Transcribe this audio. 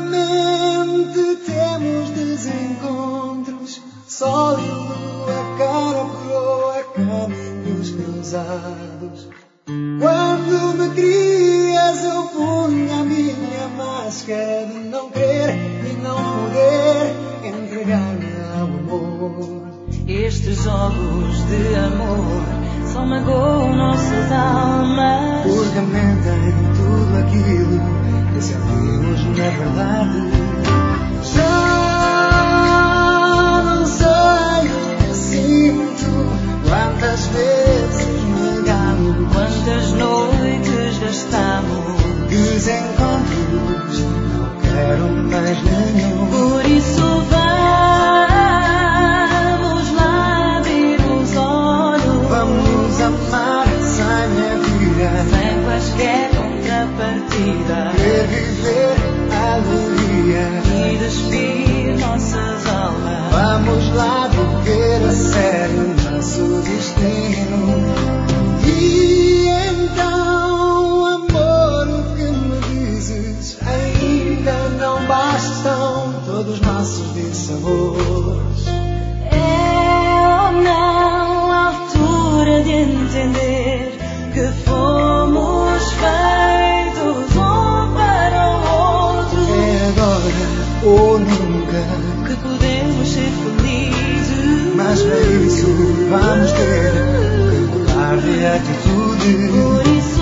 Raramente temos desencontros, sol e lua, cara ou coroa, caminhos cruzados. Quando me querias eu punha a minha máscara de não querer e não poder entregar-me ao amor. Estes jogos de amor só magoam nossas almas, Porque mentem tudo aquilo que sentimos na verdade. Já não sei o que sinto, quantas vezes me gamo, quantas noites gastamos, desencontros, não quero mais nenhum. por isso vamos lá abrir os olhos, Vamos amar sem mentira, sem quaisquer contrapartida, reviver a alegria. e despir nossas almas. Vamos lá viver a sério nosso destino. E então, amor, o que me dizes? Ainda não bastam todos os nossos dissabores. É ou não a altura de entender que fomos feitos um para o outro, É agora ou nunca, que podemos ser felizes. mas para isso vamos ter que mudar de atitude. Por isso